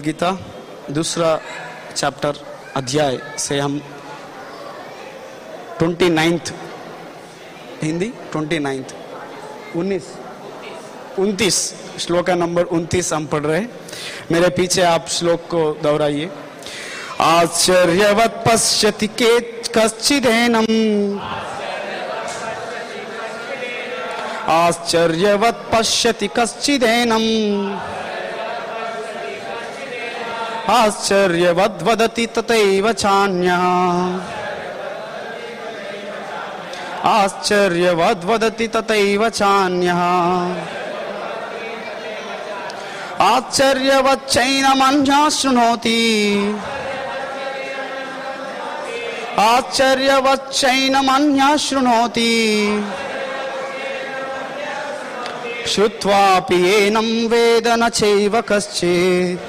गीता दूसरा चैप्टर अध्याय से हम 29 हिंदी 29 श्लोक नंबर 29 हम पढ़ रहे हैं। मेरे पीछे आप श्लोक को दोहराइए। आश्चर्यवत् पश्यति के कश्चिदेनम् आश्चर्यवत् पश्यति कश्चिदेनम् आश्चर्यवद् वदति तथैव चान्यः आश्चर्यवद् वदति तथैव चान्यः आश्चर्यवच्चैनमन्यः शृणोति आश्चर्यवच्चैनमन्यः शृणोति श्रुत्वापि एनं वेद न चैव कश्चित्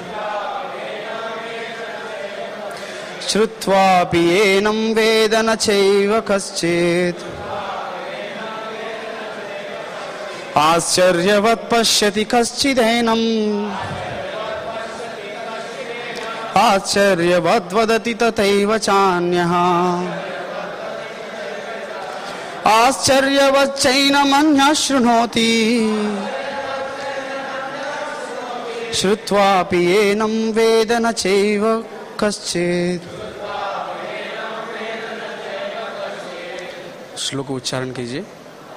श्रुत्वापि एनं वेद न चैव कश्चित् आश्चर्यवत् पश्यति कश्चिदेनम् आश्चर्यवद् वदति तथैव चान्यः आश्चर्यवच्चैनमन्यः शृणोति श्रुत्वापि एनं वेद न चैव कश्चित्। श्लोक उच्चारण कीजिए।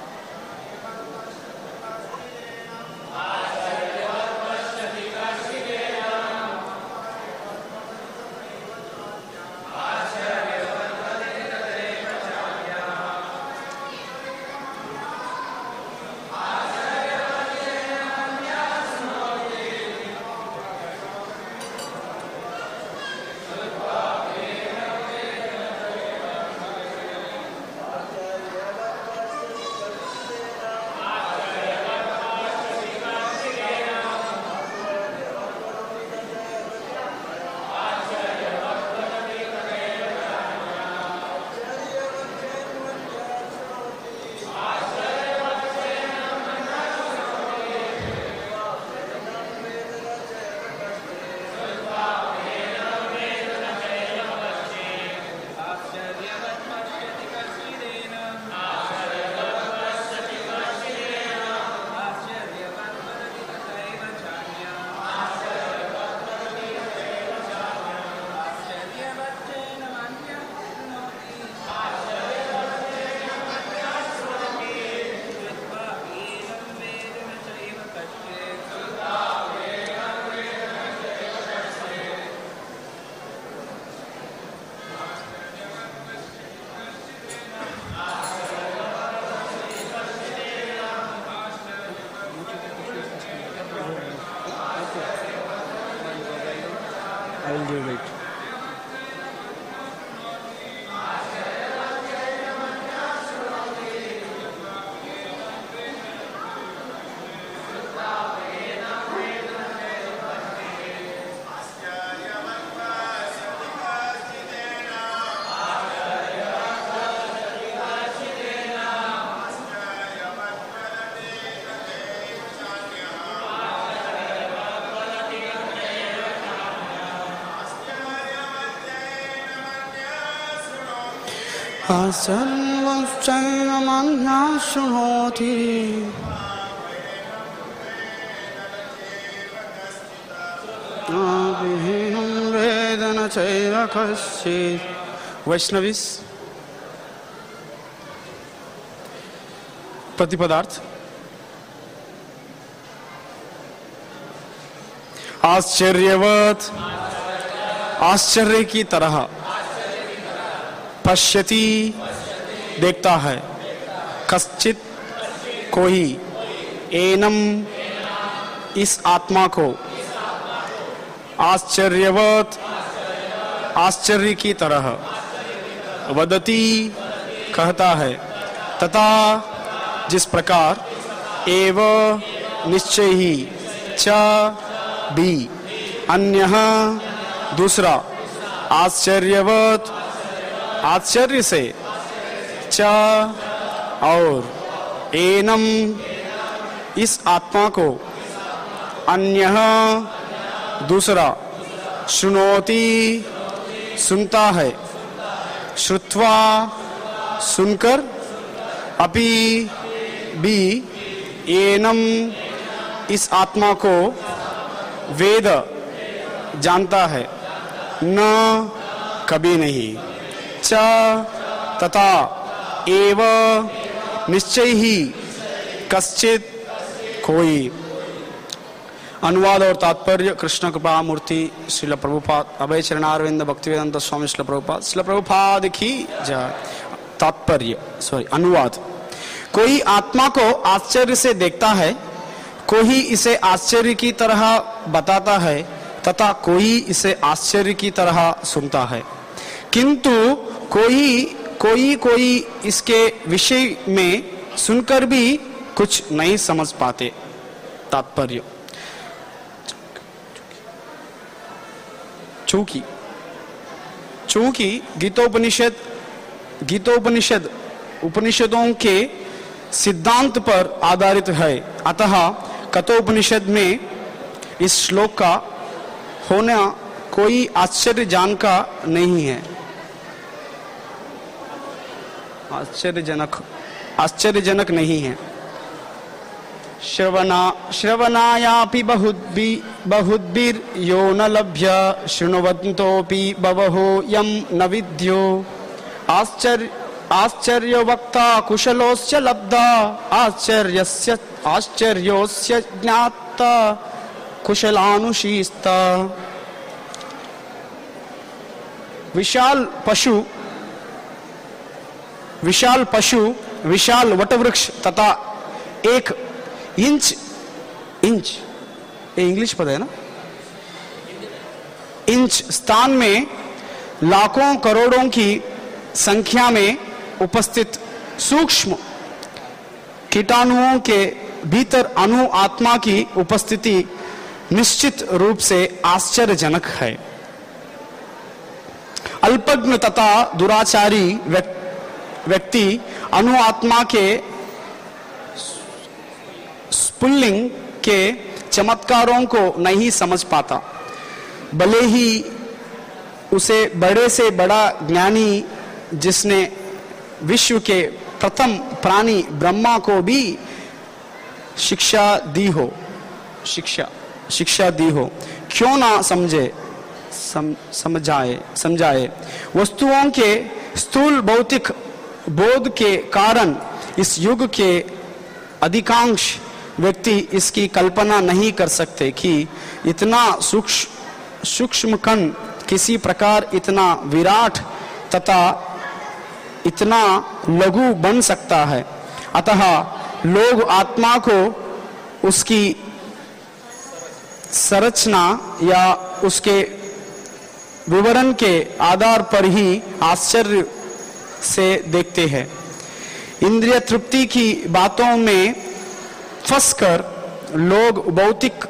आश्चर्यवच्चैनमन्यः शृणोति एनं वेद न चैव कश्चित्। वैष्णवीस प्रतिपदार्थ। आश्चर्यवत् आश्चर्य की तरह, पश्यति देखता है, कश्चित कोई, एनम इस आत्मा को, आश्चर्यवत् आश्चर्य की तरह, वदति कहता है, तथा जिस प्रकार, एव निश्चय ही, च भी, अन्यः दूसरा, आश्चर्यवत् आश्चर्य से, च और, एनम इस आत्मा को, अन्यः दूसरा, श्रुणोति सुनता है, श्रुत्वा सुनकर, अपि भी एनम इस आत्मा को वेद जानता है, न कभी नहीं, च तथा एव निश्चय ही कश्चित कोई। अनुवाद और तात्पर्य कृष्ण कृपा मूर्ति श्रील प्रभुपाद अभय चरणारविंद भक्तिवेदांत स्वामी श्रील प्रभुपाद। श्रील प्रभुपाद की जय। तात्पर्य अनुवाद। कोई आत्मा को आश्चर्य से देखता है, कोई इसे आश्चर्य की तरह बताता है तथा कोई इसे आश्चर्य की तरह सुनता है, किंतु कोई इसके विषय में सुनकर भी कुछ नहीं समझ पाते। तात्पर्य। चूंकि गीतोपनिषद उपनिषदों के सिद्धांत पर आधारित है, अतः कठोपनिषद में इस श्लोक का होना कोई आश्चर्यजनक नहीं है। आश्चर्यजनक नहीं है। श्रवणायापि बहुद्भिर् यो न लभ्य शृण्वन्तोऽपि बहवो यं न विद्यो। आश्चर्यवक्ता कुशलोस्य लब्धा आश्चर्योस्य ज्ञाता कुशलानुशीस्ता। विशाल पशु विशाल वटवृक्ष तथा एक इंच ये इंग्लिश पता है ना, इंच स्थान में लाखों करोड़ों की संख्या में उपस्थित सूक्ष्म कीटाणुओं के भीतर अणु आत्मा की उपस्थिति निश्चित रूप से आश्चर्यजनक है। अल्पज्ञ तथा दुराचारी व्यक्ति अणु आत्मा के स्फुल्लिंग के चमत्कारों को नहीं समझ पाता, भले ही उसे बड़े से बड़ा ज्ञानी जिसने विश्व के प्रथम प्राणी ब्रह्मा को भी शिक्षा दी हो, क्यों ना समझाए। वस्तुओं के स्थूल भौतिक बोध के कारण इस युग के अधिकांश व्यक्ति इसकी कल्पना नहीं कर सकते कि इतना सूक्ष्म कण किसी प्रकार इतना विराट तथा इतना लघु बन सकता है। अतः लोग आत्मा को उसकी संरचना या उसके विवरण के आधार पर ही आश्चर्य से देखते हैं। इंद्रिय तृप्ति की बातों में फंसकर लोग भौतिक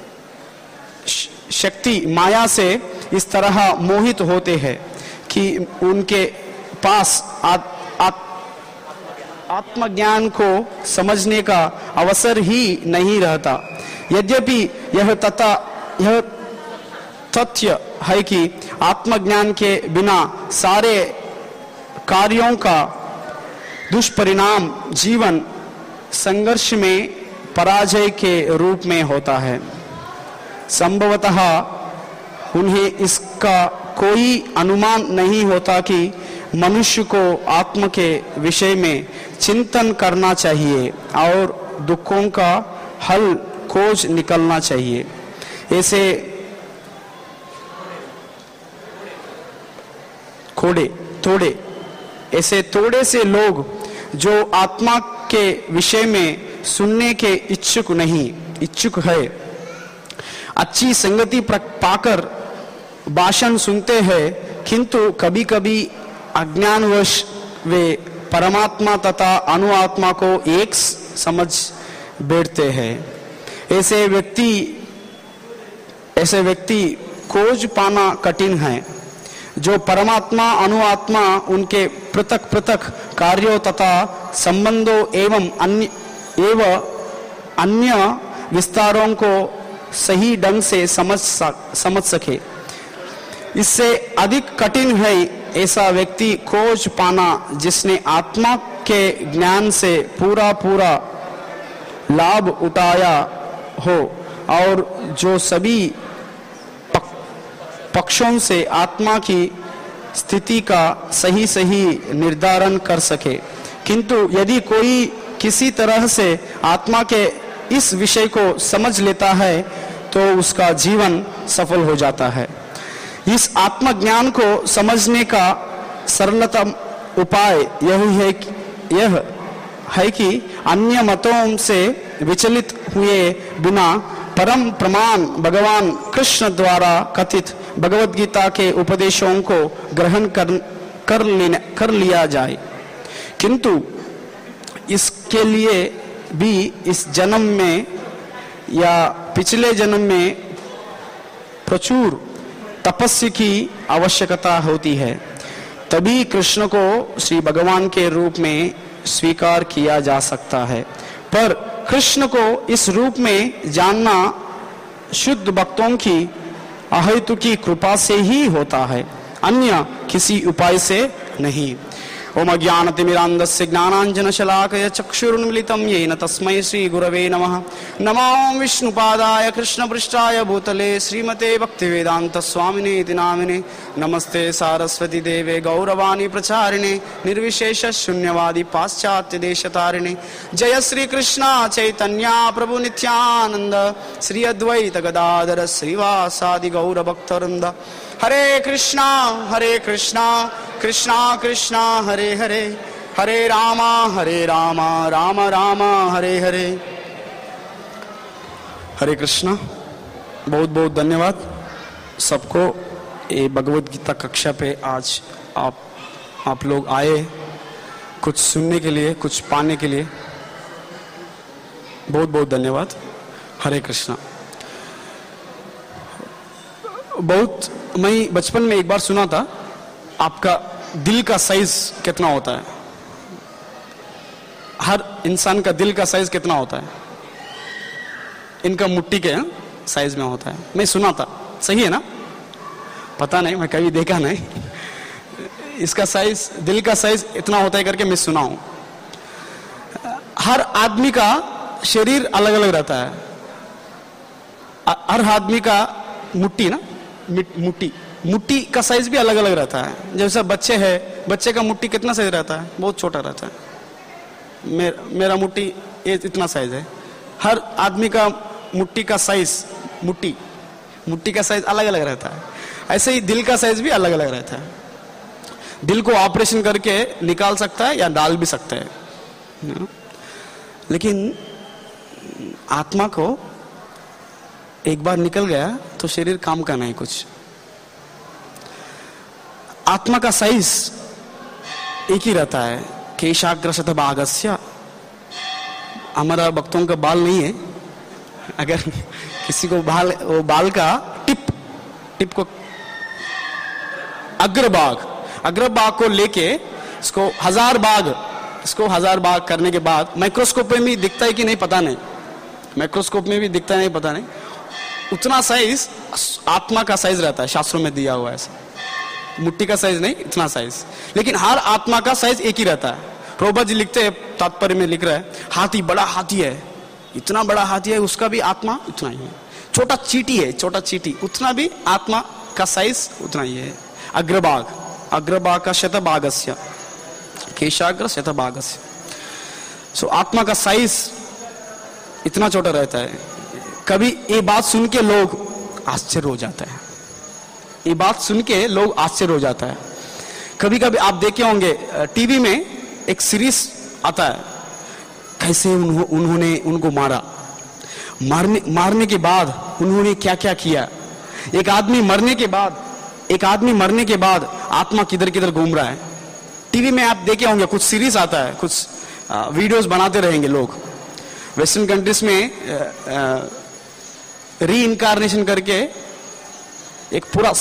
शक्ति माया से इस तरह मोहित होते हैं कि उनके पास आत्मज्ञान को समझने का अवसर ही नहीं रहता। यद्यपि यह तथ्य है कि आत्मज्ञान के बिना सारे कार्यों का दुष्परिणाम जीवन संघर्ष में पराजय के रूप में होता है। संभवतः उन्हें इसका कोई अनुमान नहीं होता कि मनुष्य को आत्मा के विषय में चिंतन करना चाहिए और दुखों का हल खोज निकलना चाहिए। ऐसे थोड़े से लोग जो आत्मा के विषय में सुनने के इच्छुक है, अच्छी संगति पाकर भाषण सुनते हैं, किंतु कभी कभी अज्ञानवश वे परमात्मा तथा अनुआत्मा को एक समझ बैठते हैं। ऐसे व्यक्ति खोज पाना कठिन है। जो परमात्मा अनुआत्मा उनके पृथक कार्यों तथा संबंधों एवं अन्य विस्तारों को सही ढंग से समझ सके, इससे अधिक कठिन है ऐसा व्यक्ति खोज पाना जिसने आत्मा के ज्ञान से पूरा पूरा लाभ उठाया हो और जो सभी पक्षों से आत्मा की स्थिति का सही सही निर्धारण कर सके। किंतु यदि कोई किसी तरह से आत्मा के इस विषय को समझ लेता है तो उसका जीवन सफल हो जाता है। इस आत्मज्ञान को समझने का सरलतम उपाय यह है कि अन्य मतों से विचलित हुए बिना परम प्रमाण भगवान कृष्ण द्वारा कथित भगवद गीता के उपदेशों को ग्रहण कर लिया जाए। किंतु इसके लिए भी इस जन्म में या पिछले जन्म में प्रचुर तपस्या की आवश्यकता होती है, तभी कृष्ण को श्री भगवान के रूप में स्वीकार किया जा सकता है। पर कृष्ण को इस रूप में जानना शुद्ध भक्तों की अहेतुकी कृपा से ही होता है, अन्य किसी उपाय से नहीं। ओम अज्ञानतिमिरान्धस्य ज्ञानाञ्जनशलाकया चक्षुरुन्मिलितं येन तस्मै श्रीगुरवे नमः। नमो विष्णुपादाय कृष्णपृष्ठाय भूतले श्रीमते भक्तिवेदान्तस्वामिने इति नामिने। नमस्ते सारस्वती देवे गौरवाणी प्रचारिणे निर्विशेष शून्यवादी पाश्चात्य देशतारिणे। जय श्री कृष्ण चैतन्य प्रभु नित्यानंद श्री अद्वैत गदाधर श्रीवासादि गौर भक्तवृंद। हरे कृष्णा कृष्णा कृष्णा हरे हरे, हरे रामा राम राम हरे हरे। हरे कृष्णा। बहुत बहुत धन्यवाद सबको ये भगवद गीता कक्षा पे आज आप लोग आए कुछ सुनने के लिए, कुछ पाने के लिए। बहुत बहुत धन्यवाद। हरे कृष्णा। बहुत मैं बचपन में एक बार सुना था, आपका दिल का साइज कितना होता है? हर इंसान का दिल का साइज कितना होता है? इनका मुट्ठी के साइज में होता है। मैं सुना था, सही है ना? पता नहीं, मैं कभी देखा नहीं। इसका साइज, दिल का साइज इतना होता है करके मैं सुना हूं। हर आदमी का शरीर अलग अलग रहता है। हर आदमी का मुट्ठी ना, मुट्ठी का साइज भी अलग अलग रहता है। जैसे बच्चे हैं, बच्चे का मुट्ठी कितना साइज रहता है? बहुत छोटा रहता है। मेरा मुट्ठी इतना साइज है। हर आदमी का मुट्ठी का साइज, मुट्ठी का साइज अलग अलग रहता है। ऐसे ही दिल का साइज भी अलग अलग रहता है। दिल को ऑपरेशन करके निकाल सकता है या डाल भी सकता है, लेकिन आत्मा को एक बार निकल गया तो शरीर काम का नहीं कुछ। आत्मा का साइज एक ही रहता है। केशाग्र शतभागस्य। हमारा भक्तों का बाल नहीं है। अगर किसी को वो बाल का टिप को अग्रभाग को लेके इसको 1000 भाग करने के बाद माइक्रोस्कोप में भी दिखता है कि नहीं पता नहीं, माइक्रोस्कोप में भी दिखता है नहीं पता नहीं, उतना साइज आत्मा का साइज रहता है। शास्त्रों में दिया हुआ है ऐसा। मुट्ठी का साइज नहीं, इतना साइज। लेकिन हर आत्मा का साइज एक ही रहता है। प्रभुपाद जी लिखते हैं, तात्पर्य में लिख रहा है, हाथी बड़ा हाथी है, इतना बड़ा हाथी है, उसका भी आत्मा उतना ही है। छोटा चींटी उतना भी आत्मा का साइज उतना ही है। अग्रभाग का शतभागस्य, केशाग्र शतभागस्य। सो आत्मा का साइज इतना छोटा रहता है। कभी ये बात सुन के लोग आश्चर्य हो जाता है। ये बात सुन के लोग आश्चर्य हो जाता है। कभी कभी आप देखे होंगे टीवी में एक सीरीज आता है, कैसे उन्होंने उनको मारने के बाद उन्होंने क्या क्या किया। एक आदमी मरने के बाद आत्मा किधर किधर घूम रहा है। टीवी में आप देखे होंगे कुछ सीरीज आता है, कुछ वीडियोस बनाते रहेंगे लोग। वेस्टर्न कंट्रीज में री इनकारनेशन करके एक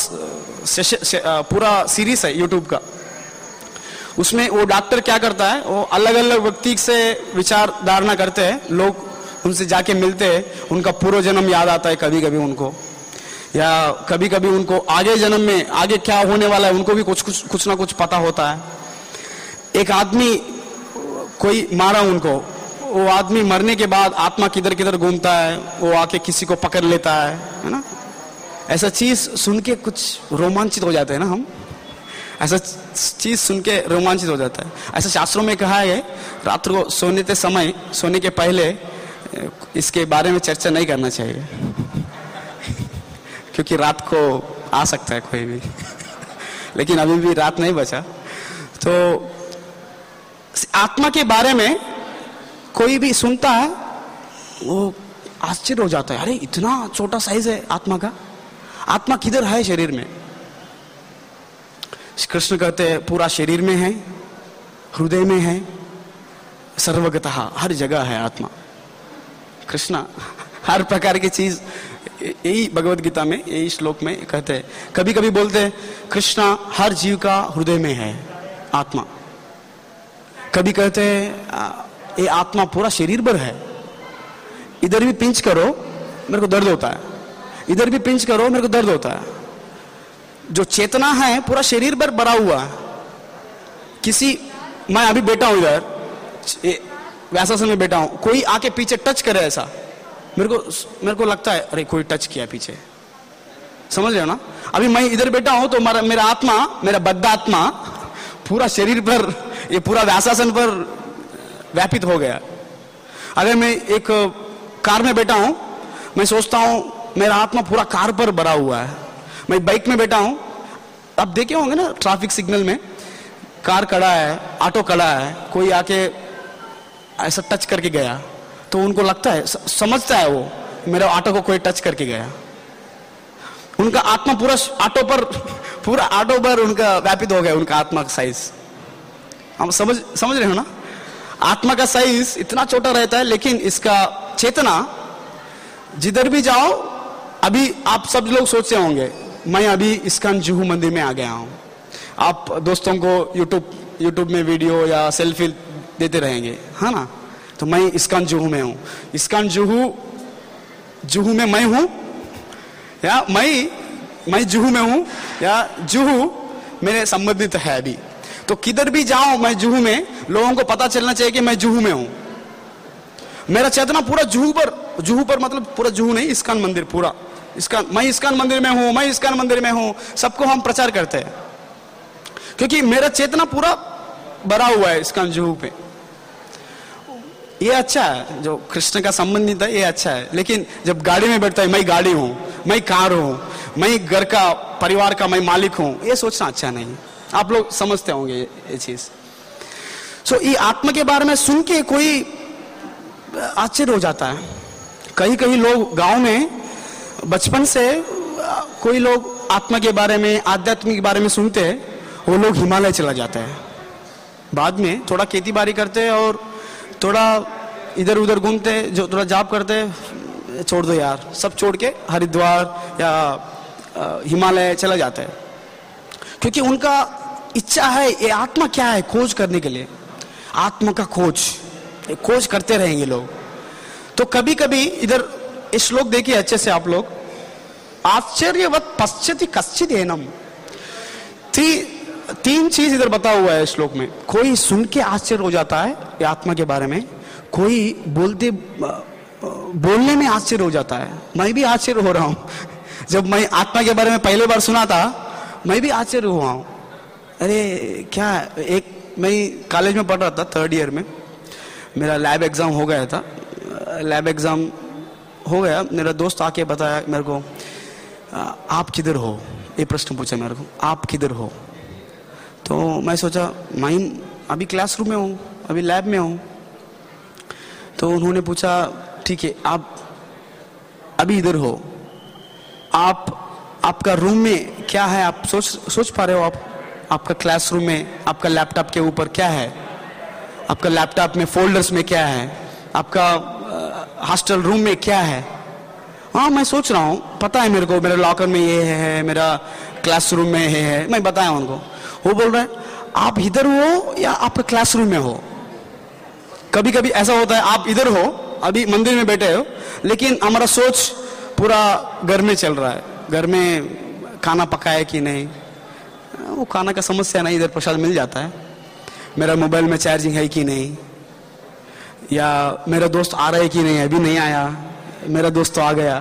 पूरा सीरीज है यूट्यूब का। उसमें वो डॉक्टर क्या करता है, वो अलग अलग व्यक्ति से विचार धारणा करते हैं। लोग उनसे जाके मिलते हैं, उनका पूर्व जन्म याद आता है कभी कभी उनको, या कभी कभी उनको आगे जन्म में आगे क्या होने वाला है उनको भी कुछ ना कुछ पता होता है। एक आदमी कोई मारा उनको, वो आदमी मरने के बाद आत्मा किधर किधर घूमता है, वो आके किसी को पकड़ लेता है ना। ऐसा चीज सुन के कुछ रोमांचित हो जाते हैं ना हम, ऐसा चीज सुन के रोमांचित हो जाता है। ऐसा शास्त्रों में कहा है रात को सोने के समय, सोने के पहले इसके बारे में चर्चा नहीं करना चाहिए क्योंकि रात को आ सकता है कोई भी लेकिन अभी भी रात नहीं बचा। तो आत्मा के बारे में कोई भी सुनता है वो आश्चर्य हो जाता है, अरे इतना छोटा साइज है आत्मा का, आत्मा किधर है शरीर में? कृष्ण कहते हैं पूरा शरीर में है, हृदय में है, सर्वगतः हर जगह है आत्मा। कृष्ण हर प्रकार की चीज, यही भगवत गीता में यही श्लोक में कहते हैं। कभी कभी बोलते हैं कृष्ण हर जीव का हृदय में है आत्मा। कभी कहते हैं ये आत्मा पूरा शरीर भर है, इधर भी पिंच करो मेरे को दर्द होता है, इधर भी पिंच करो मेरे को दर्द होता है। जो चेतना है पूरा शरीर भर भरा हुआ है। किसी, मैं अभी बैठा हूं इधर व्यासासन में बैठा हूं, कोई आके पीछे टच करे ऐसा मेरे को लगता है अरे कोई टच किया पीछे, समझ रहे हो ना। अभी मैं इधर बैठा हूं तो मेरा आत्मा, मेरा बद्ध आत्मा पूरा शरीर पर, ये पूरा व्यासासन पर व्यापित हो गया। अगर मैं एक कार में बैठा हूं, मैं सोचता हूं मेरा आत्मा पूरा कार पर भरा हुआ है। मैं बाइक में बैठा हूं, आप देखे होंगे ना ट्रैफिक सिग्नल में कार खड़ा है, ऑटो खड़ा है, कोई आके ऐसा टच करके गया तो उनको लगता है, समझता है वो मेरे ऑटो को कोई टच करके गया। उनका आत्मा पूरा ऑटो पर उनका व्यापित हो गया, उनका आत्मा का साइज। हम समझ रहे हो ना, आत्मा का साइज इतना छोटा रहता है लेकिन इसका चेतना जिधर भी जाओ। अभी आप सब लोग सोचते होंगे मैं अभी इस्कॉन जुहू मंदिर में आ गया हूं। आप दोस्तों को यूट्यूब में वीडियो या सेल्फी देते रहेंगे, है ना। तो मैं इस्कॉन जुहू में हूं, इस्कॉन जुहू में मैं हूं, या मैं जुहू में हूं, या जुहू मेरे संबंधित है अभी। तो किधर भी जाऊं मैं जुहू में, लोगों को पता चलना चाहिए कि मैं जुहू में हूं। मेरा चेतना पूरा जुहू पर मतलब पूरा जुहू नहीं, इस्कॉन मंदिर पूरा, मैं इस्कॉन मंदिर में हूं, मैं इस्कॉन मंदिर में हूं, सबको हम प्रचार करते हैं क्योंकि मेरा चेतना पूरा भरा हुआ है इस्कॉन जुहू पे। ये अच्छा है, जो कृष्ण का संबंधित है ये अच्छा है। लेकिन जब गाड़ी में बैठता है मैं गाड़ी हूं, मैं कार हूं, मैं घर का परिवार का मैं मालिक हूं, ये सोचना अच्छा नहीं। आप लोग समझते होंगे ये चीज। सो ये आत्मा के बारे में सुन के कोई आश्चर्य हो जाता है। कई लोग गांव में बचपन से कोई लोग आत्मा के बारे में, आध्यात्मिक के बारे में सुनते हैं, वो लोग हिमालय चला जाते हैं। बाद में थोड़ा खेती बाड़ी करते और थोड़ा इधर उधर घूमते, जो थोड़ा जॉब करते, छोड़ दो यार, सब छोड़ के हरिद्वार या हिमालय चला जाता है क्योंकि उनका इच्छा है ये आत्मा क्या है खोज करने के लिए। आत्मा का खोज करते रहेंगे लोग। तो कभी कभी इधर इस श्लोक देखिए अच्छे से आप लोग, आश्चर्यवत पश्यति कश्चित् एनम। तीन चीज इधर बता हुआ है श्लोक में। कोई सुन के आश्चर्य हो जाता है ये आत्मा के बारे में, कोई बोलने में आश्चर्य हो जाता है। मैं भी आश्चर्य हो रहा हूं जब मैं आत्मा के बारे में पहली बार सुना था, मैं भी आश्चर्य हुआ हूं। अरे क्या, मैं कॉलेज में पढ़ रहा था, 3rd ईयर में मेरा लैब एग्जाम हो गया था। लैब एग्जाम हो गया, मेरा दोस्त आके बताया मेरे को, आप किधर हो, ये प्रश्न पूछा मेरे को, आप किधर हो। तो मैं सोचा मैं अभी क्लासरूम में हूँ, अभी लैब में हूँ। तो उन्होंने पूछा ठीक है आप अभी इधर हो, आपका रूम में क्या है, आप सोच पा रहे हो, आपका क्लासरूम में आपका लैपटॉप के ऊपर क्या है, आपका लैपटॉप में फोल्डर्स में क्या है, आपका हॉस्टल रूम में क्या है। हाँ मैं सोच रहा हूँ, पता है मेरे को, मेरे लॉकर में ये है, मेरा क्लासरूम में ये है, मैं बताया उनको। वो बोल रहे हैं आप इधर हो या आप क्लासरूम में हो। कभी कभी ऐसा होता है आप इधर हो, अभी मंदिर में बैठे हो, लेकिन हमारा सोच पूरा घर में चल रहा है, घर में खाना पकाया कि नहीं, वो खाना का समस्या नहीं, इधर प्रसाद मिल जाता है। मेरा मोबाइल में चार्जिंग है कि नहीं, या मेरा दोस्त आ रहा है कि नहीं, अभी नहीं आया, मेरा दोस्त तो आ गया।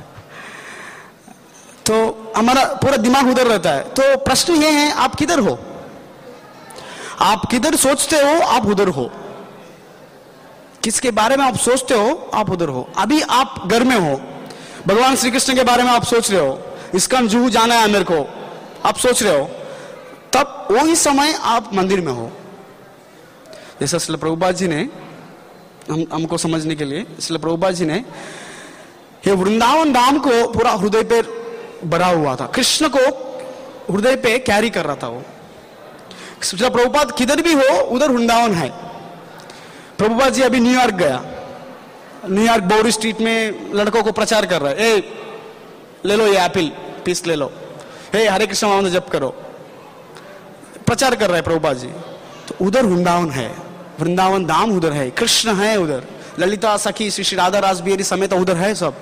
तो हमारा पूरा दिमाग उधर रहता है। तो प्रश्न ये है, आप किधर हो? आप किधर सोचते हो, आप उधर हो। किसके बारे में आप सोचते हो, आप उधर हो। अभी आप घर में हो, भगवान श्री कृष्ण के बारे में आप सोच रहे हो, इस्कॉन जूहू जाना है मेरे को, आप सोच रहे हो, तब वही समय आप मंदिर में हो। जैसा श्रील प्रभुपाद जी ने हमको समझने के लिए, श्रील प्रभुपाद जी ने ये वृंदावन धाम को पूरा हृदय पे भरा हुआ था, कृष्ण को हृदय पे कैरी कर रहा था वो। श्रील प्रभुपाद किधर भी हो उधर वृंदावन है। प्रभुपाद जी अभी न्यूयॉर्क गया, न्यूयॉर्क बोरी स्ट्रीट में लड़कों को प्रचार कर रहा है, ए ले लो ये एप्पल पीस ले लो, हे हरे कृष्ण नाम जप करो, प्रचार कर रहा है प्रभुपाद जी। तो उधर वृंदावन है, वृंदावन धाम उधर है, कृष्ण है उधर, ललिता सखी श्री श्री राधा रास बिहारी समेत उधर है सब।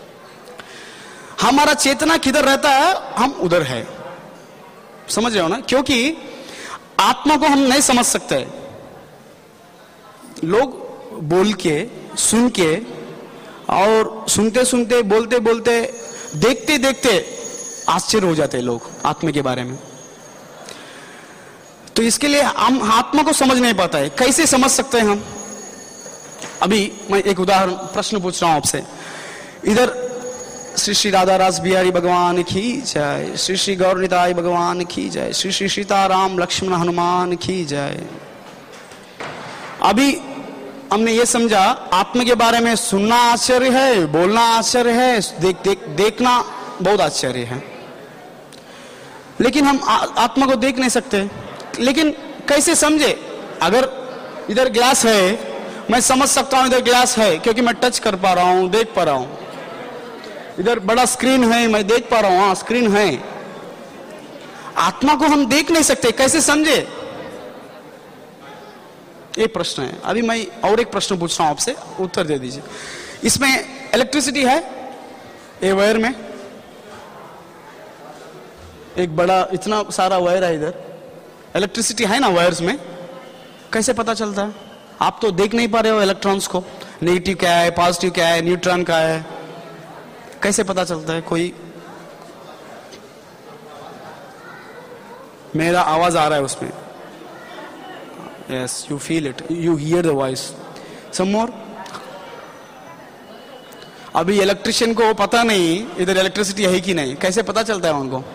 हमारा चेतना किधर रहता है, हम उधर है। समझ रहे हो ना? क्योंकि आत्मा को हम नहीं समझ सकते। लोग बोल के, सुन के, और सुनते सुनते, बोलते बोलते, देखते देखते आश्चर्य हो जाते हैं लोग आत्मा के बारे में। तो इसके लिए हम आत्मा को समझ नहीं पाता है। कैसे समझ सकते हैं हम? अभी मैं एक उदाहरण प्रश्न पूछ रहा हूं आपसे। इधर श्री श्री राधा रास बिहारी भगवान की जय, श्री श्री गौरनिताय भगवान की जय, श्री श्री सीताराम लक्ष्मण हनुमान की जय। अभी हमने ये समझा आत्मा के बारे में सुनना आश्चर्य है, बोलना आश्चर्य है, देखना बहुत आश्चर्य है, लेकिन हम आत्मा को देख नहीं सकते। लेकिन कैसे समझे? अगर इधर ग्लास है, मैं समझ सकता हूं इधर ग्लास है क्योंकि मैं टच कर पा रहा हूं, देख पा रहा हूं। इधर बड़ा स्क्रीन है, मैं देख पा रहा हूं, हाँ स्क्रीन है। आत्मा को हम देख नहीं सकते, कैसे समझे? ये प्रश्न है। अभी मैं और एक प्रश्न पूछ रहा हूं आपसे, उत्तर दे दीजिए। इसमें इलेक्ट्रिसिटी है, ये वायर में एक बड़ा इतना सारा वायर है, इधर इलेक्ट्रिसिटी है ना वायर्स में। कैसे पता चलता है? आप तो देख नहीं पा रहे हो इलेक्ट्रॉन्स को, नेगेटिव क्या है, पॉजिटिव क्या है, न्यूट्रॉन क्या है, कैसे पता चलता है? कोई मेरा आवाज आ रहा है उसमें, yes you feel it, you hear the voice. Some more. अभी इलेक्ट्रिशियन को पता नहीं इधर इलेक्ट्रिसिटी है कि नहीं, कैसे पता चलता है उनको?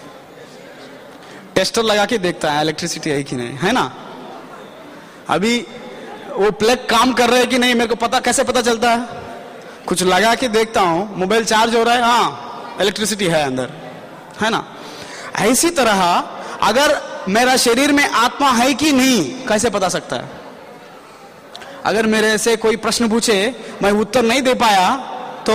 टेस्टर लगा के देखता है इलेक्ट्रिसिटी है कि नहीं, है ना? अभी वो प्लग काम कर रहा है कि नहीं, मेरे को पता कैसे पता चलता है? कुछ लगा के देखता हूं, मोबाइल चार्ज हो रहा है, हाँ इलेक्ट्रिसिटी है अंदर, है ना? इसी तरह अगर मेरा शरीर में आत्मा है कि नहीं, कैसे पता सकता है? अगर मेरे से कोई प्रश्न पूछे, मैं उत्तर नहीं दे पाया, तो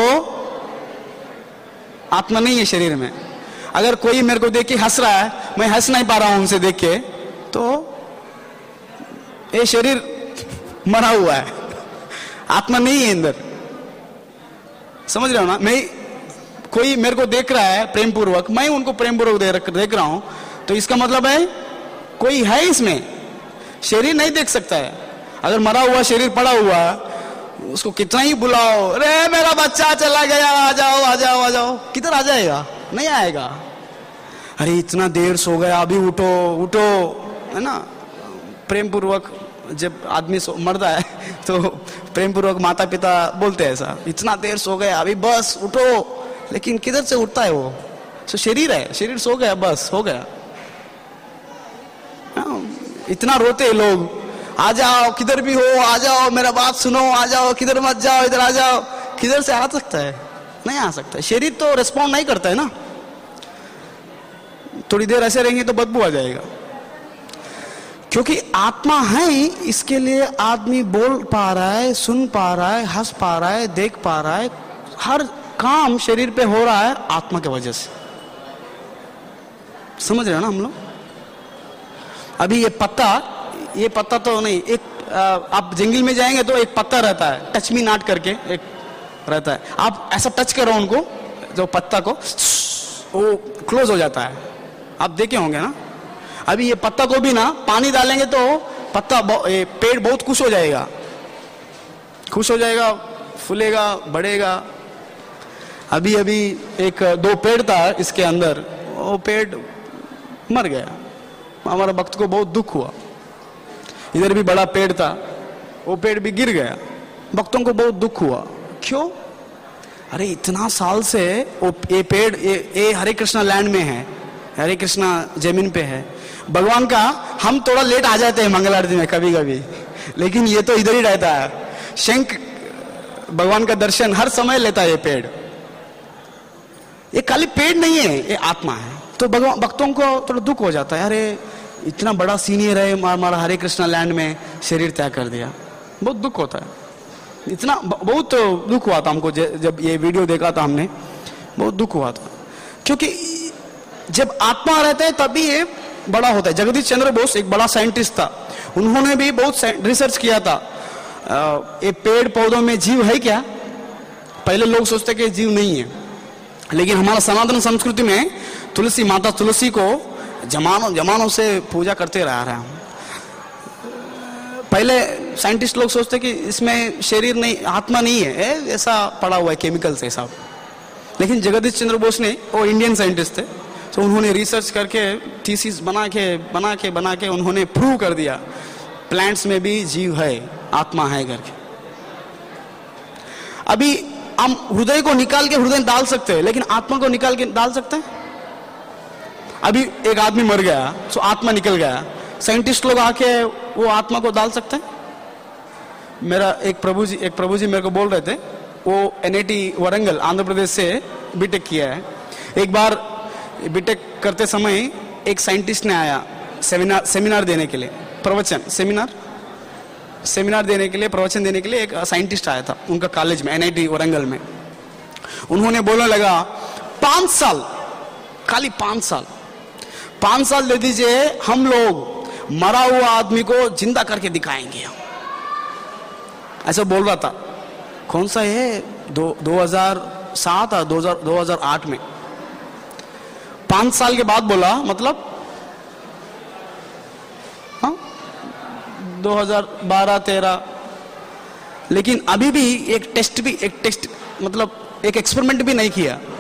आत्मा नहीं है शरीर में। अगर कोई मेरे को देख के हंस रहा है, मैं हंस नहीं पा रहा हूं उनसे देख के, तो ये शरीर मरा हुआ है, आत्मा नहीं है अंदर। समझ रहे हो ना? मैं कोई मेरे को देख रहा है प्रेम पूर्वक, मैं उनको प्रेम पूर्वक देख रहा हूं, तो इसका मतलब है कोई है इसमें। शरीर नहीं देख सकता है। अगर मरा हुआ शरीर पड़ा हुआ, उसको कितना ही बुलाओ, अरे मेरा बच्चा चला गया, आ जाओ आ जाओ आ जाओ, किधर आ जाएगा? नहीं आएगा। अरे इतना देर सो गया, अभी उठो उठो, है ना? प्रेम पूर्वक जब आदमी मरता है तो प्रेम पूर्वक माता पिता बोलते हैं ऐसा, इतना देर सो गया, अभी बस उठो, लेकिन किधर से उठता है वो? तो शरीर है, शरीर सो गया, बस हो गया। इतना रोते लोग, आ जाओ किधर भी हो, आ जाओ मेरा बात सुनो, आ जाओ, किधर मत जाओ, इधर आ जाओ। किधर से आ सकता है? नहीं आ सकता। शरीर तो रिस्पॉन्ड नहीं करता है ना। थोड़ी देर ऐसे रहेंगे तो बदबू आ जाएगा। क्योंकि आत्मा है, इसके लिए आदमी बोल पा रहा है, सुन पा रहा है, हंस पा रहा है, देख पा रहा है। हर काम शरीर पे हो रहा है आत्मा की वजह से। समझ रहे हो ना हम लोग? अभी ये पत्ता तो नहीं, एक आप जंगल में जाएंगे तो एक पत्ता रहता है, टच मी नॉट करके एक रहता है। आप ऐसा टच करो उनको, जो पत्ता को, वो क्लोज हो जाता है। आप देखे होंगे ना, अभी ये पत्ता को भी ना पानी डालेंगे तो पत्ता पेड़ बहुत खुश हो जाएगा, फूलेगा, बढ़ेगा। अभी एक 2 पेड़ था इसके अंदर, वो पेड़ मर गया। हमारा भक्त को बहुत दुख हुआ। इधर भी बड़ा पेड़ था, वो पेड़ भी गिर गया। भक्तों को बहुत दुख हुआ। क्यों? अरे इतना साल से ये पेड़ ये हरे कृष्णा लैंड में है, हरे कृष्णा जमीन पे है। भगवान का हम थोड़ा लेट आ जाते हैं मंगल आरती में कभी कभी, लेकिन ये तो इधर ही रहता है। शंख भगवान का दर्शन हर समय लेता है ये पेड़। ये खाली पेड़ नहीं है, ये आत्मा है। तो भगवान भक्तों को थोड़ा दुख हो जाता है, अरे इतना बड़ा सीनियर है हमारा हरे कृष्णा लैंड में, शरीर त्याग कर दिया। बहुत दुख होता है। इतना बहुत दुख हुआ था हमको जब ये वीडियो देखा था हमने, बहुत दुख हुआ था। क्योंकि जब आत्मा रहता है तभी ये बड़ा होता है। जगदीश चंद्र बोस एक बड़ा साइंटिस्ट था, उन्होंने भी बहुत रिसर्च किया था ये पेड़ पौधों में जीव है क्या। पहले लोग सोचते कि जीव नहीं है, लेकिन हमारा सनातन संस्कृति में तुलसी माता तुलसी को जमानों से पूजा करते रह रहे हैं। पहले साइंटिस्ट लोग सोचते कि इसमें शरीर नहीं, आत्मा नहीं है, ऐसा पड़ा हुआ है केमिकल से सब। लेकिन जगदीश चंद्र बोस ने, वो इंडियन साइंटिस्ट थे, तो उन्होंने रिसर्च करके थीसिस बना के उन्होंने प्रूव कर दिया प्लांट्स में भी जीव है, आत्मा है करके। अभी हम हृदय को निकाल के हृदय डाल सकते हैं, लेकिन आत्मा को निकाल के डाल सकते हैं? अभी एक आदमी मर गया तो आत्मा निकल गया, साइंटिस्ट लोग आके वो आत्मा को डाल सकते हैं? मेरा एक प्रभु जी मेरे को बोल रहे थे, वो NIT वरंगल आंध्र प्रदेश से बीटेक किया है। एक बार बीटेक करते समय एक साइंटिस्ट ने आया सेमिनार देने के लिए, सेमिनार देने के लिए, प्रवचन देने के लिए एक साइंटिस्ट आया था उनका कॉलेज में, NIT वरंगल में। उन्होंने बोलने लगा 5 साल, खाली 5 साल दे दीजिए, हम लोग मरा हुआ आदमी को जिंदा करके दिखाएंगे। ऐसा बोल रहा था। कौन सा है 2007 और 2008 में 5 साल के बाद बोला, मतलब 2012-13। लेकिन अभी भी एक टेस्ट मतलब एक एक्सपेरिमेंट भी नहीं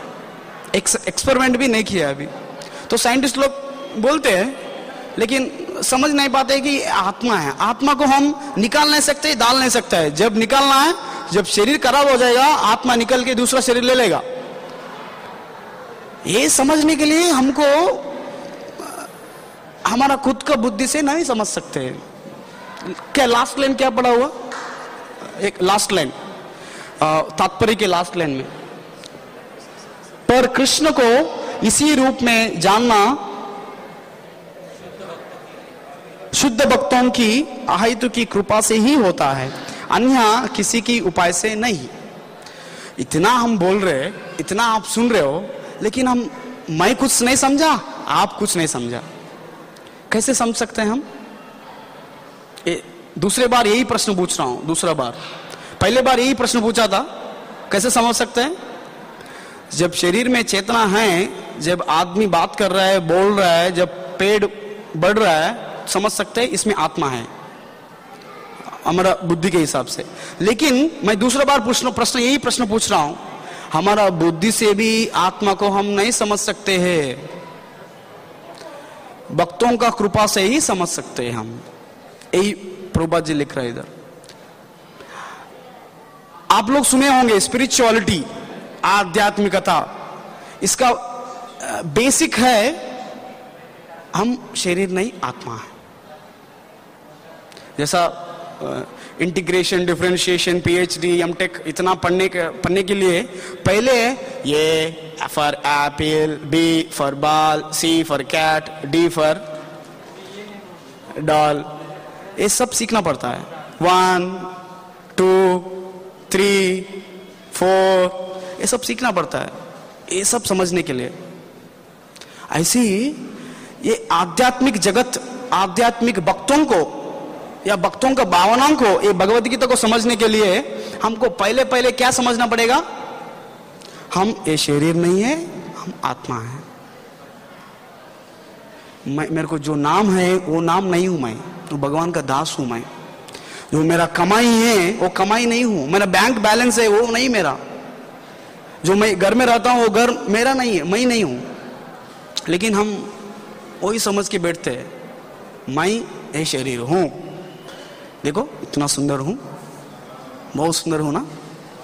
किया, अभी। तो साइंटिस्ट लोग बोलते हैं, लेकिन समझ नहीं पाते कि आत्मा है। आत्मा को हम निकाल नहीं सकते, डाल नहीं सकते है। जब निकालना है, जब शरीर खराब हो जाएगा, आत्मा निकल के दूसरा शरीर ले लेगा। ये समझने के लिए हमको हमारा खुद का बुद्धि से नहीं समझ सकते। क्या लास्ट लाइन क्या पड़ा हुआ? एक लास्ट लाइन तात्पर्य के लास्ट लाइन में, पर कृष्ण को इसी रूप में जानना शुद्ध भक्तों की अहेतु की कृपा से ही होता है, अन्य किसी की उपाय से नहीं। इतना हम बोल रहे, इतना आप सुन रहे हो, लेकिन मैं कुछ नहीं समझा, आप कुछ नहीं समझा। कैसे समझ सकते हैं हम? दूसरे बार यही प्रश्न पूछ रहा हूं, दूसरा बार। पहले बार यही प्रश्न पूछा था, कैसे समझ सकते हैं? जब शरीर में चेतना है, जब आदमी बात कर रहा है, बोल रहा है, जब पेड़ बढ़ रहा है, समझ सकते हैं इसमें आत्मा है, हमारा बुद्धि के हिसाब से। लेकिन मैं दूसरा बार यही प्रश्न पूछ रहा हूं, हमारा बुद्धि से भी आत्मा को हम नहीं समझ सकते हैं, भक्तों का कृपा से ही समझ सकते हैं हम। यही प्रभुपाद जी लिख रहे हैं इधर। आप लोग सुने होंगे स्पिरिचुअलिटी, आध्यात्मिकता, इसका बेसिक है हम शरीर नहीं, आत्मा है। जैसा इंटीग्रेशन, डिफरेंशिएशन, PhD, MTech इतना पढ़ने के लिए पहले A for apple, B for ball, C for cat, D for doll, ये सब सीखना पड़ता है। 1, 2, 3, 4, ये सब सीखना पड़ता है, ये सब समझने के लिए। ऐसे ही ये आध्यात्मिक जगत, आध्यात्मिक भक्तों को या भक्तों का भावनाओं को, ये भगवद गीता को समझने के लिए हमको पहले क्या समझना पड़ेगा? हम ये शरीर नहीं है, हम आत्मा है। मेरे को जो नाम है वो नाम नहीं हूं मैं, तो भगवान का दास हूं मैं। जो मेरा कमाई है वो कमाई नहीं हूं, मेरा बैंक बैलेंस है वो नहीं मेरा। जो मैं घर में रहता हूं वो घर मेरा नहीं है, मैं नहीं हूं। लेकिन हम वही समझ के बैठते हैं, मैं ये शरीर हूं। देखो इतना सुंदर हूं, बहुत सुंदर हूं ना,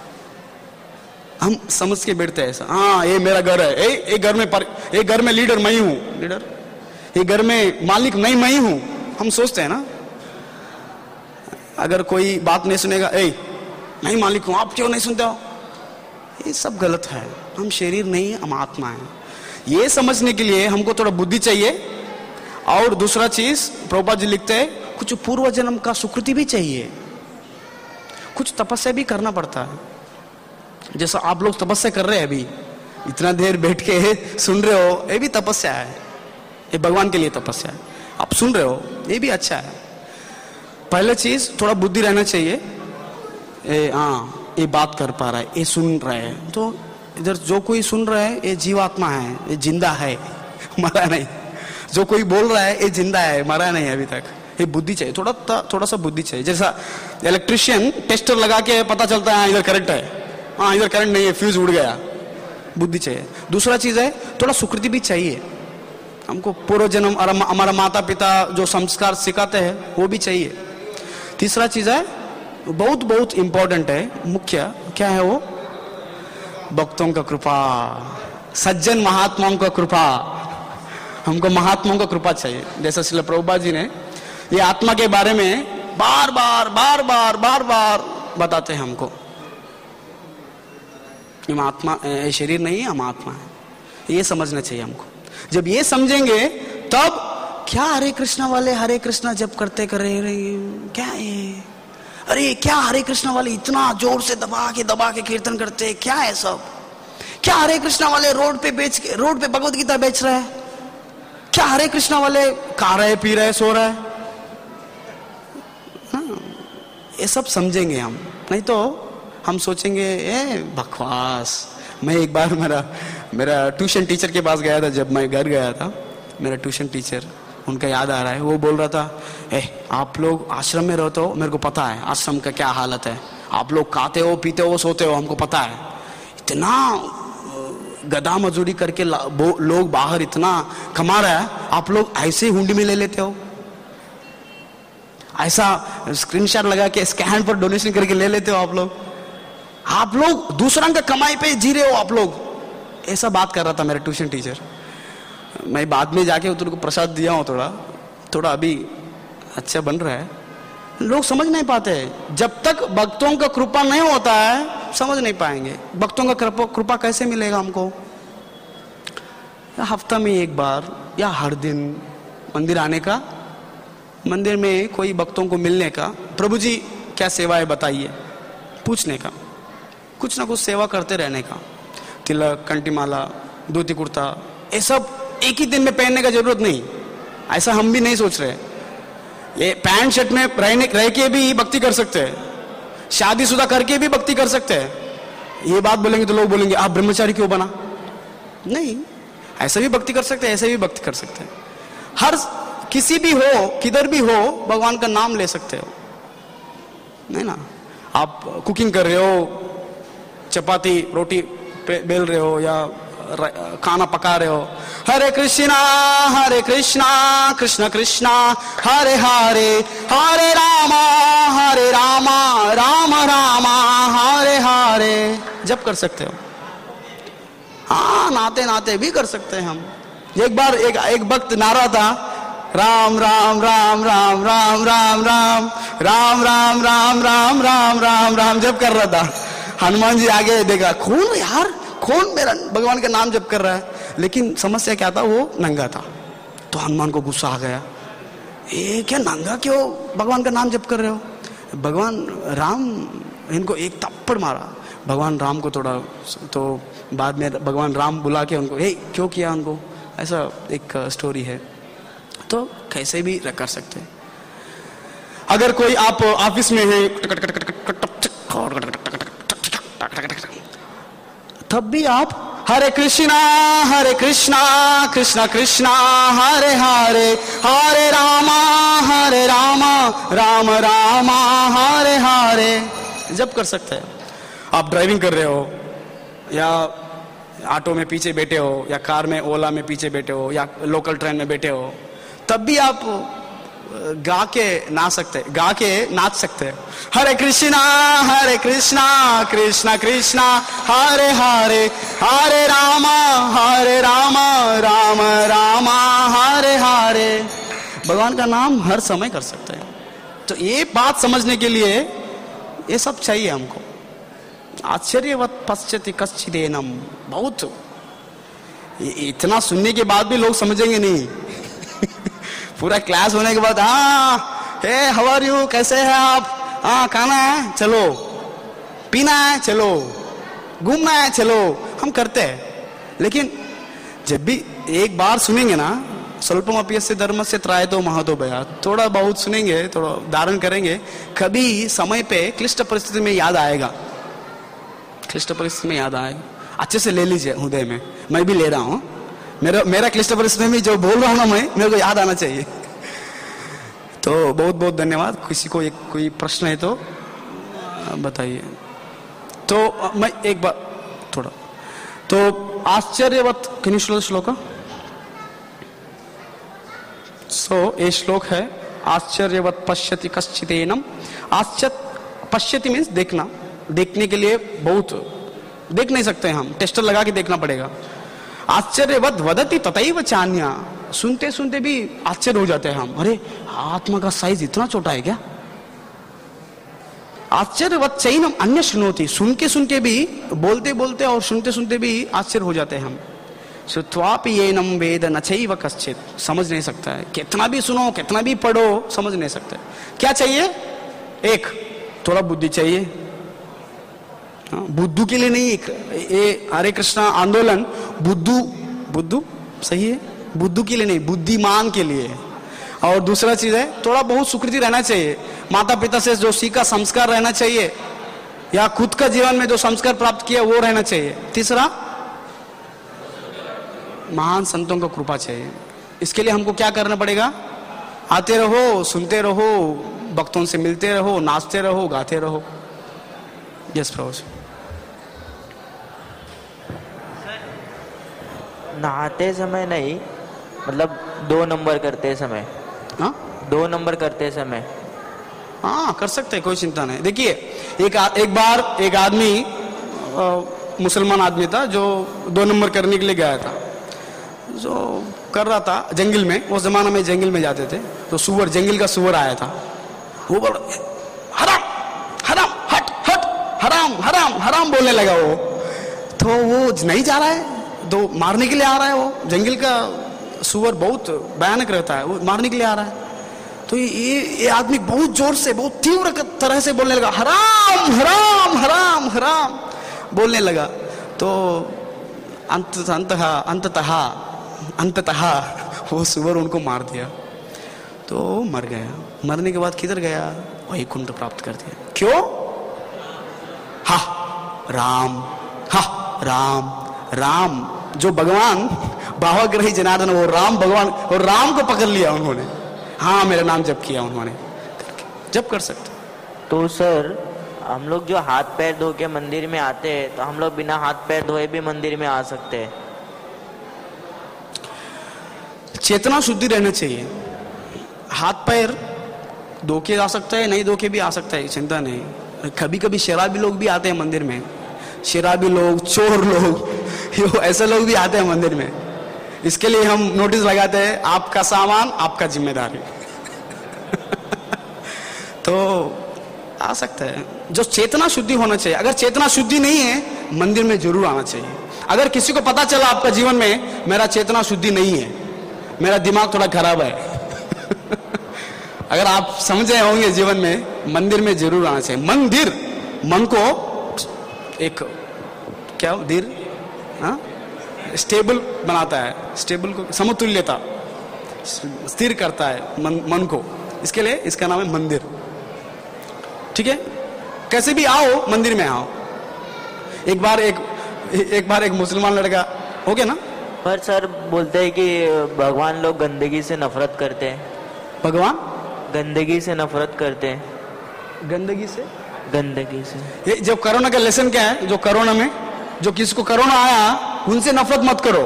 हम समझ के बैठते हैं ऐसा। हाँ ये मेरा घर है, ये घर में लीडर मैं हूं, लीडर। ये घर में मालिक नहीं मैं हूं, हम सोचते हैं ना। अगर कोई बात नहीं सुनेगा, मैं मालिक हूं, आप क्यों नहीं सुनते हो, ये सब गलत है। हम शरीर नहीं, हम आत्मा है। ये समझने के लिए हमको थोड़ा बुद्धि चाहिए। और दूसरा चीज प्रभुपाद जी लिखते हैं, कुछ पूर्व जन्म का सुकृति भी चाहिए, कुछ तपस्या भी करना पड़ता है। जैसा आप लोग तपस्या कर रहे हैं अभी, इतना देर बैठ के सुन रहे हो, ये भी तपस्या है, ये भगवान के लिए तपस्या है। आप सुन रहे हो, ये भी अच्छा है। पहले चीज थोड़ा बुद्धि रहना चाहिए। ये बात कर पा रहा है, ये सुन रहा है, तो इधर जो कोई सुन रहा है ये जीवात्मा है, ये जिंदा है, मरा नहीं। जो कोई बोल रहा है ये जिंदा है, मरा नहीं अभी तक। ये बुद्धि चाहिए, थोड़ा सा बुद्धि चाहिए। जैसा इलेक्ट्रिशियन टेस्टर लगा के पता चलता है इधर करंट है, हाँ इधर करंट नहीं है, फ्यूज उड़ गया। बुद्धि चाहिए। दूसरा चीज है थोड़ा सुकृति भी चाहिए हमको, पूर्व जन्म और हमारा माता पिता जो संस्कार सिखाते हैं वो भी चाहिए। तीसरा चीज है बहुत बहुत इंपॉर्टेंट है, मुख्य क्या है वो, भक्तों का कृपा, सज्जन महात्माओं का कृपा। हमको महात्माओं का कृपा चाहिए। जैसा श्रील प्रभुपाद जी ने ये आत्मा के बारे में बार बार बताते हैं हमको। हम आत्मा, शरीर नहीं है, हम आत्मा है, ये समझना चाहिए हमको। जब ये समझेंगे तब क्या हरे कृष्णा वाले हरे कृष्णा जब करते कर रहे क्या है, अरे क्या हरे कृष्णा वाले इतना जोर से दबा के कीर्तन करते, क्या है सब? क्या हरे कृष्णा वाले रोड पे भगवत गीता बेच रहे हैं? क्या हरे कृष्णा वाले खा रहे, पी रहे, सो रहे? हाँ, ये सब समझेंगे हम, नहीं तो हम सोचेंगे बकवास। मैं एक बार मेरा ट्यूशन टीचर के पास गया था, जब मैं घर गया था, मेरा ट्यूशन टीचर, उनका याद आ रहा है, वो बोल रहा था, आप लोग आश्रम में रहते हो, मेरे को पता है आश्रम का क्या हालत है, आप लोग खाते हो, पीते हो, सोते हो, हमको पता है। इतना गधा मजदूरी करके लोग बाहर इतना कमा रहा है, आप लोग ऐसे हुंडी में ले लेते हो, ऐसा स्क्रीनशॉट लगा के स्कैन पर डोनेशन करके ले लेते हो आप लोग दूसरा का कमाई पे जी रहे हो आप लोग। ऐसा बात कर रहा था मेरा ट्यूशन टीचर। मैं बाद में जाके उनको प्रसाद दिया हूँ, थोड़ा अभी अच्छा बन रहा है। लोग समझ नहीं पाते, जब तक भक्तों का कृपा नहीं होता है समझ नहीं पाएंगे। भक्तों का कृपा कैसे मिलेगा हमको? हफ्ता में एक बार या हर दिन मंदिर आने का, मंदिर में कोई भक्तों को मिलने का, प्रभु जी क्या सेवा है बताइए, पूछने का, कुछ ना कुछ सेवा करते रहने का। तिलक, कंटीमाला, धोती कुर्ता, ये सब एक ही दिन में पहनने का जरूरत नहीं, ऐसा हम भी नहीं सोच रहे। ये पैंट शर्ट में रह के भी भक्ति कर सकते हैं, शादीशुदा करके भी भक्ति कर सकते हैं। ये बात बोलेंगे तो लोग बोलेंगे आप ब्रह्मचारी क्यों बना? नहीं, ऐसा भी भक्ति कर सकते हैं, ऐसे भी भक्ति कर सकते हैं। हर किसी भी हो, किधर भी हो, भगवान का नाम ले सकते हो, नहीं ना? आप कुकिंग कर रहे हो, चपाती रोटी बेल रहे हो या खाना पका रहे हो, हरे कृष्णा कृष्ण कृष्णा हरे हरे, हरे रामा राम रामा हरे हरे जब कर सकते हो। हाँ, नाते नाते भी कर सकते हैं हम। एक बार एक भक्त नारा था, राम राम राम राम राम राम राम राम राम राम राम राम राम राम जब कर रहा था। हनुमान जी आगे देखा, कौन यार, कौन मेरा भगवान का नाम जप कर रहा है? लेकिन समस्या क्या था, वो नंगा था। तो हनुमान को गुस्सा आ गया, क्या नंगा क्यों भगवान का नाम जप कर रहे हो? भगवान राम इनको एक थप्पड़ मारा। भगवान राम को थोड़ा, तो बाद में भगवान राम बुला के उनको क्यों किया उनको, ऐसा एक स्टोरी है। तो कैसे भी कर सकते हैं। अगर कोई आप ऑफिस में है तब भी आप हरे कृष्णा कृष्णा कृष्णा हरे हरे, हरे रामा राम रामा हरे हरे। जब कर सकते हैं। आप ड्राइविंग कर रहे हो या ऑटो में पीछे बैठे हो या कार में ओला में पीछे बैठे हो या लोकल ट्रेन में बैठे हो, तब भी आप गा के नाच सकते हैं। हरे कृष्णा कृष्णा कृष्णा हरे हरे, हरे रामा राम रामा हरे हरे। भगवान का नाम हर समय कर सकते हैं। तो ये बात समझने के लिए ये सब चाहिए हमको। आश्चर्यवत पश्यति कश्चिदेनम, बहुत इतना सुनने के बाद भी लोग समझेंगे नहीं। पूरा क्लास होने के बाद हे हाउ आर यू, कैसे हैं आप, खाना है चलो, पीना है चलो, घूमना है चलो, हम करते हैं। लेकिन जब भी एक बार सुनेंगे ना, स्वल्पमप्यस्य धर्मस्य त्रायतो महतो भयात्, थोड़ा बहुत सुनेंगे, थोड़ा धारण करेंगे, कभी समय पे क्लिष्ट परिस्थिति में याद आएगा, क्लिष्ट परिस्थिति में याद आएगा। अच्छे से ले लीजिए हृदय में, मैं भी ले रहा हूं। मेरा क्लिष्ट परिस्थिति में जो बोल रहा हूं ना मैं, मेरे को याद आना चाहिए। तो बहुत बहुत धन्यवाद। किसी को कोई प्रश्न है तो बताइए। तो मैं एक बार थोड़ा तो आश्चर्यवत, कैन यू श्लो श्लोक? सो ये श्लोक है आश्चर्यवत पश्यति कश्चिदेनम। आश्चर्य पश्यति मीन्स देखना, देखने के लिए बहुत देख नहीं सकते हम, टेस्टर लगा के देखना पड़ेगा। आश्चर्यवत वदति तथैव चान्या, सुनते सुनते भी आश्चर्य हो जाते हैं हम, अरे आत्मा का साइज इतना छोटा है क्या। आश्चर्यवत चैनम अन्य शृणोति, सुन के भी, बोलते बोलते और सुनते सुनते भी आश्चर्य हो जाते हैं हम। श्रुत्वापि येनम वेद न चैव कश्चित्, समझ नहीं सकता है। कितना भी सुनो, कितना भी पढ़ो, समझ नहीं सकते। क्या चाहिए? एक थोड़ा बुद्धि चाहिए। बुद्धू के लिए नहीं, ये हरे कृष्णा आंदोलन बुद्धू सही है, बुद्धू के लिए नहीं, बुद्धिमान के लिए। और दूसरा चीज है थोड़ा बहुत सुकृति रहना चाहिए, माता पिता से जो सीखा संस्कार रहना चाहिए, या खुद का जीवन में जो संस्कार प्राप्त किया वो रहना चाहिए। तीसरा महान संतों का कृपा चाहिए। इसके लिए हमको क्या करना पड़ेगा? आते रहो, सुनते रहो, भक्तों से मिलते रहो, नाचते रहो, गाते रहो। यस प्रभु। नहाते समय नहीं, मतलब 2 नंबर करते समय। हाँ 2 नंबर करते समय हाँ कर सकते हैं, कोई चिंता नहीं। देखिए एक बार एक आदमी, मुसलमान आदमी था जो 2 नंबर करने के लिए गया था, जो कर रहा था जंगल में। उस जमाने में जंगल में जाते थे तो सुअर, जंगल का सुअर आया था, वो बोल हराम हराम हट हट, हराम हराम हराम बोलने लगा वो। तो वो नहीं जा रहा है, तो मारने के लिए आ रहा है। वो जंगल का सुअर बहुत भयानक रहता है, वो मारने के लिए आ रहा है। तो ये आदमी बहुत जोर से, बहुत तीव्र तरह से बोलने लगा, हराम हराम हराम हराम बोलने लगा। तो अंततः वो सुअर उनको मार दिया, तो मर गया। मरने के बाद किधर गया? वैकुंठ प्राप्त कर दिया। क्यों? हा राम, हा राम, राम जो भगवान भावग्रही जनार्दन, वो राम भगवान, और राम को पकड़ लिया उन्होंने। हाँ मेरा नाम जप किया उन्होंने, जब कर सकते। तो सर हम लोग जो हाथ पैर धो के मंदिर में आते हैं, तो हम लोग बिना हाथ पैर धोए भी मंदिर में आ सकते हैं? चेतना शुद्धि रहना चाहिए। हाथ पैर धो के आ सकता है, नहीं धो के भी आ सकता है, चिंता नहीं। कभी कभी शराबी लोग भी आते हैं मंदिर में, शराबी लोग, चोर लोग, ऐसे लोग भी आते हैं मंदिर में। इसके लिए हम नोटिस लगाते हैं, आपका सामान आपका जिम्मेदारी। तो आ सकता है। जो चेतना शुद्धि होना चाहिए। अगर चेतना शुद्धि नहीं है, मंदिर में जरूर आना चाहिए। अगर किसी को पता चला आपका जीवन में मेरा चेतना शुद्धि नहीं है, मेरा दिमाग थोड़ा खराब है, अगर आप समझे होंगे जीवन में, मंदिर में जरूर आना चाहिए। मंदिर मन को एक क्या धीर स्टेबल बनाता है, स्टेबल को समतुल्यता स्थिर करता है मन को। इसके लिए इसका नाम है मंदिर। ठीक है, कैसे भी आओ मंदिर में आओ। एक बार एक बार एक मुसलमान लड़का, हो गया ना। पर सर बोलते हैं कि भगवान लोग गंदगी से नफरत करते हैं। भगवान गंदगी से नफरत करते हैं। गंदगी से, गंदगी से ये जो कोरोना का लेसन क्या है, जो कोरोना में जो किसको कोरोना आया उनसे नफरत मत करो।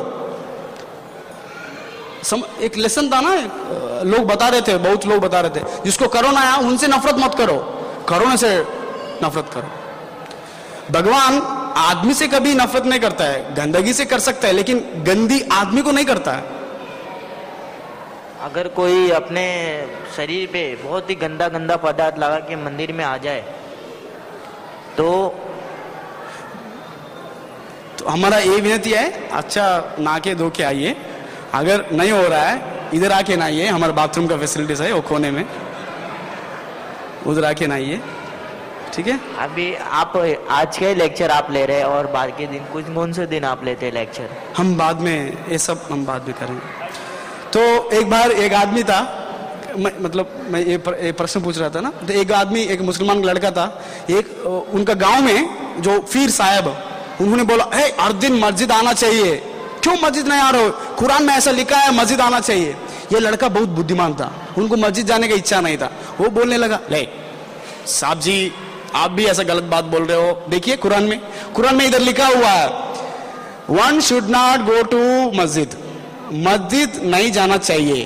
एक लेसन था ना, लोग बता रहे थे, बहुत लोग बता रहे थे, जिसको कोरोना आया उनसे नफरत मत करो, कोरोना से नफरत करो। भगवान आदमी से कभी नफरत नहीं करता है, गंदगी से कर सकता है लेकिन गंदी आदमी को नहीं करता है। अगर कोई अपने शरीर पे बहुत ही गंदा गंदा पदार्थ लगा के मंदिर में आ जाए तो हमारा ये विनती है, अच्छा नहा के धो के आइए, अगर नहीं हो रहा है इधर आके नहाइए, हमारे बाथरूम का फैसिलिटीज है वो कोने में, उधर आके नहाइए, ठीक है। अभी आप आज के लेक्चर आप ले रहे हैं और बाद के दिन कुछ कौन से दिन आप लेते हैं लेक्चर? हम बाद में ये सब हम बाद में करेंगे। तो एक बार एक आदमी था, मैं ये प्रश्न पूछ रहा था ना, तो एक आदमी, एक मुसलमान लड़का था, एक उनका गांव में जो पीर साहब, उन्होंने बोला हर दिन मस्जिद आना चाहिए, क्यों मस्जिद नहीं आ रहे हो, कुरान में ऐसा लिखा है मस्जिद आना चाहिए। ये लड़का बहुत बुद्धिमान था, उनको मस्जिद जाने की इच्छा नहीं था। वो बोलने लगा, ले साहब जी आप भी ऐसा गलत बात बोल रहे हो, देखिए कुरान में इधर लिखा हुआ है one should not go to मस्जिद, मस्जिद नहीं जाना चाहिए।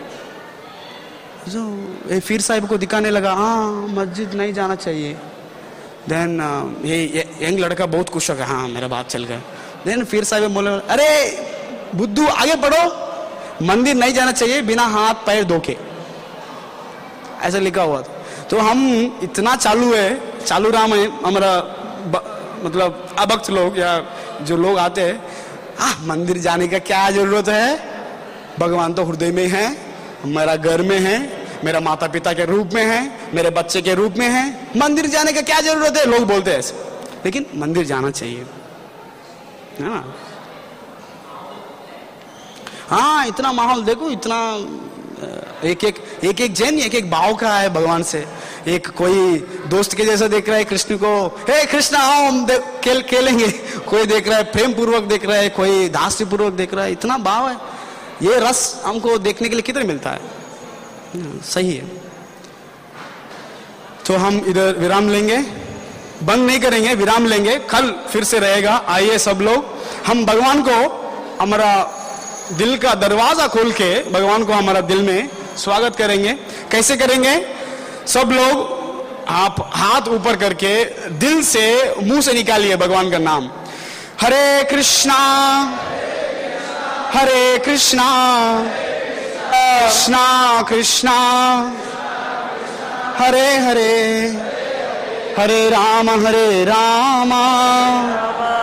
जो ये पीर साहब को दिखाने लगा, हाँ मस्जिद नहीं जाना चाहिए। देन ये यंग लड़का बहुत खुश हो गया, हाँ मेरा बात चल गया। देन पीर साहब बोले, अरे बुद्धू आगे बढ़ो, मंदिर नहीं जाना चाहिए बिना हाथ पैर धो के, ऐसा लिखा हुआ था। तो हम इतना चालू राम है हमारा, मतलब अभक्त लोग या जो लोग आते हैं, मंदिर जाने का क्या जरूरत है, भगवान तो हृदय में है, मेरा घर में है, मेरा माता पिता के रूप में है, मेरे बच्चे के रूप में है, मंदिर जाने का क्या जरूरत है, लोग बोलते हैं ऐसे। लेकिन मंदिर जाना चाहिए, है ना। हाँ इतना माहौल देखो, इतना एक एक जैन एक एक भाव का है भगवान से। एक कोई दोस्त के जैसा देख रहा है कृष्ण को, हे कृष्णा आओ हम खेलेंगे, कोई देख रहा है प्रेम पूर्वक देख रहा है, कोई दास्य पूर्वक देख रहा है, इतना भाव है। ये रस हमको देखने के लिए किधर मिलता है, सही है। तो हम इधर विराम लेंगे, बंद नहीं करेंगे, विराम लेंगे, कल फिर से रहेगा। आइए सब लोग हम भगवान को हमारा दिल का दरवाजा खोल के भगवान को हमारा दिल में स्वागत करेंगे। कैसे करेंगे? सब लोग आप हाथ ऊपर करके दिल से मुंह से निकालिए भगवान का नाम, हरे कृष्णा हरे कृष्णा कृष्णा कृष्णा हरे हरे, हरे राम